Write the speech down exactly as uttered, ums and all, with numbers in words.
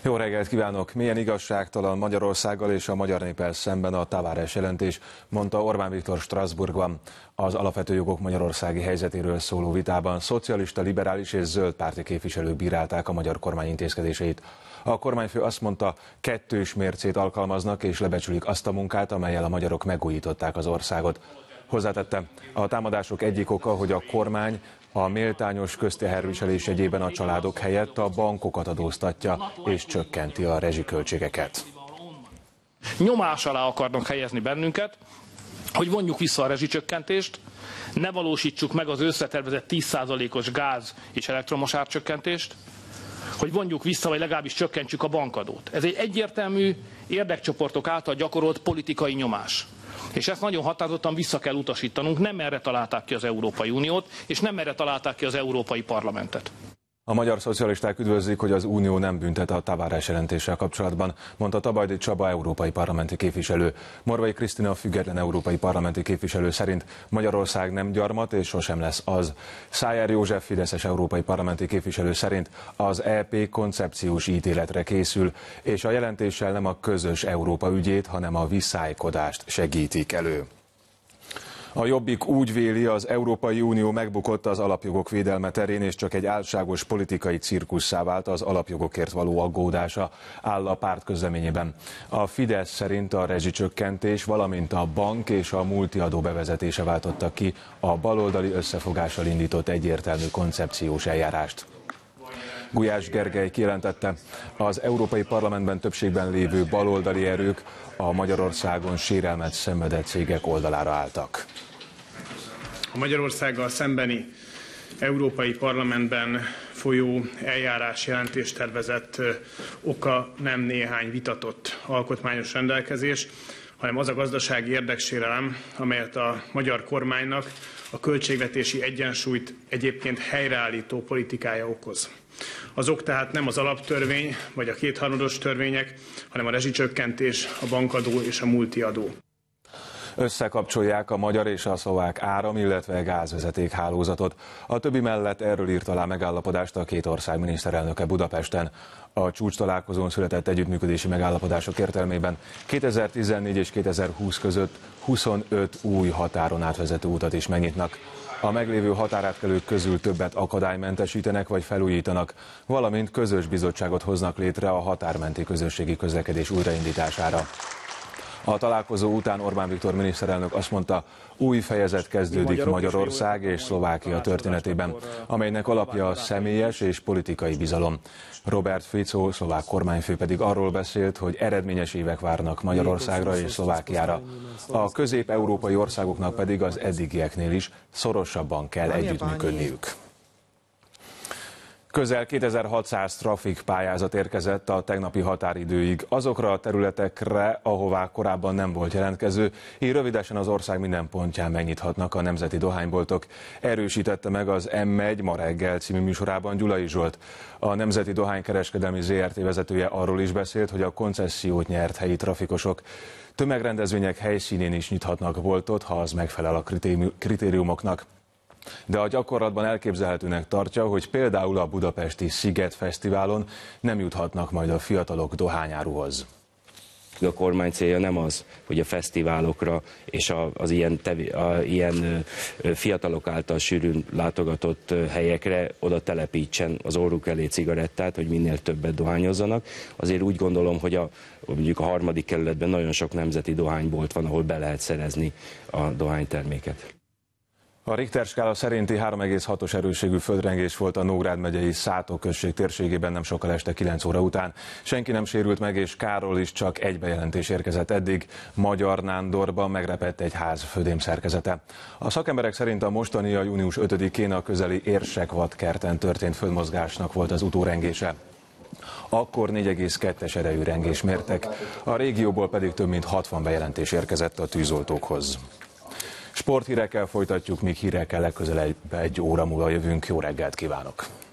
Jó reggelt kívánok! Milyen igazságtalan Magyarországgal és a magyar néppel szemben a Tavares jelentés, mondta Orbán Viktor Strasbourgban. Az alapvető jogok magyarországi helyzetéről szóló vitában szocialista, liberális és zöld párti képviselők bírálták a magyar kormány intézkedéseit. A kormányfő azt mondta, kettős mércét alkalmaznak és lebecsülik azt a munkát, amellyel a magyarok megújították az országot. Hozzátette, a támadások egyik oka, hogy a kormány a méltányos közteherviselés jegyében a családok helyett a bankokat adóztatja és csökkenti a rezsiköltségeket. Nyomás alá akarnak helyezni bennünket, hogy vonjuk vissza a rezsicsökkentést, ne valósítsuk meg az őszre tervezett tíz százalékos gáz és elektromos árcsökkentést, hogy vonjuk vissza, vagy legalábbis csökkentsük a bankadót. Ez egy egyértelmű érdekcsoportok által gyakorolt politikai nyomás. És ezt nagyon határozottan vissza kell utasítanunk, nem erre találták ki az Európai Uniót, és nem erre találták ki az Európai Parlamentet. A magyar szocialisták üdvözlik, hogy az Unió nem büntet a Tavares jelentéssel kapcsolatban, mondta Tabajdi Csaba európai parlamenti képviselő. Morvai Krisztina független európai parlamenti képviselő szerint Magyarország nem gyarmat és sosem lesz az. Szájer József fideszes európai parlamenti képviselő szerint az é pé koncepciós ítéletre készül, és a jelentéssel nem a közös Európa ügyét, hanem a visszájkodást segítik elő. A Jobbik úgy véli, az Európai Unió megbukott az alapjogok védelme terén, és csak egy álságos politikai cirkusszá vált az alapjogokért való aggódása, áll a párt közleményében. A Fidesz szerint a rezsicsökkentés, valamint a bank és a multiadó bevezetése váltotta ki a baloldali összefogással indított egyértelmű koncepciós eljárást. Gulyás Gergely kijelentette, az Európai Parlamentben többségben lévő baloldali erők a Magyarországon sérelmet szenvedett cégek oldalára álltak. A Magyarországgal szembeni Európai Parlamentben folyó eljárás jelentéstervezet oka nem néhány vitatott alkotmányos rendelkezés, hanem az a gazdasági érdeksérelem, amelyet a magyar kormánynak a költségvetési egyensúlyt egyébként helyreállító politikája okoz. Az ok tehát nem az alaptörvény vagy a kétharmados törvények, hanem a rezsicsökkentés, a bankadó és a multiadó. Összekapcsolják a magyar és a szlovák áram, illetve gázvezeték hálózatot. A többi mellett erről írt alá megállapodást a két ország miniszterelnöke Budapesten. A csúcs találkozón született együttműködési megállapodások értelmében kétezer-tizennégy és kétezer-húsz között huszonöt új határon átvezető utat is megnyitnak. A meglévő határátkelők közül többet akadálymentesítenek vagy felújítanak, valamint közös bizottságot hoznak létre a határmenti közösségi közlekedés újraindítására. A találkozó után Orbán Viktor miniszterelnök azt mondta, új fejezet kezdődik Magyarország és Szlovákia történetében, amelynek alapja a személyes és politikai bizalom. Robert Fico, szlovák kormányfő pedig arról beszélt, hogy eredményes évek várnak Magyarországra és Szlovákiára. A közép-európai országoknak pedig az eddigieknél is szorosabban kell együttműködniük. Közel kétezer-hatszáz trafikpályázat érkezett a tegnapi határidőig azokra a területekre, ahová korábban nem volt jelentkező, így rövidesen az ország minden pontján megnyithatnak a nemzeti dohányboltok. Erősítette meg az M egy ma reggel című műsorában Gyulai Zsolt. A Nemzeti Dohánykereskedelmi zé er té vezetője arról is beszélt, hogy a koncessziót nyert helyi trafikosok tömegrendezvények helyszínén is nyithatnak boltot, ha az megfelel a kritériumoknak. De a gyakorlatban elképzelhetőnek tartja, hogy például a budapesti Sziget Fesztiválon nem juthatnak majd a fiatalok dohányáruhoz. A kormány célja nem az, hogy a fesztiválokra és az ilyen, tevi, a, ilyen fiatalok által sűrűn látogatott helyekre oda telepítsen az orruk elé cigarettát, hogy minél többet dohányozzanak. Azért úgy gondolom, hogy a, mondjuk a harmadik kerületben nagyon sok nemzeti dohánybolt van, ahol be lehet szerezni a dohányterméket. A Richter skála szerinti három egész hatos erősségű földrengés volt a Nógrád megyei Szátó község térségében nem sokkal este kilenc óra után. Senki nem sérült meg, és káról is csak egy bejelentés érkezett eddig. Magyar Nándorban megrepett egy ház födémszerkezete. A szakemberek szerint a mostani, a június ötödikén a közeli Érsek vadkerten történt földmozgásnak volt az utórengése. Akkor négy egész kettes erejű rengés mértek, a régióból pedig több mint hatvan bejelentés érkezett a tűzoltókhoz. Sporthírekkel folytatjuk, míg hírekkel legközelebb egy óra múlva jövünk. Jó reggelt kívánok!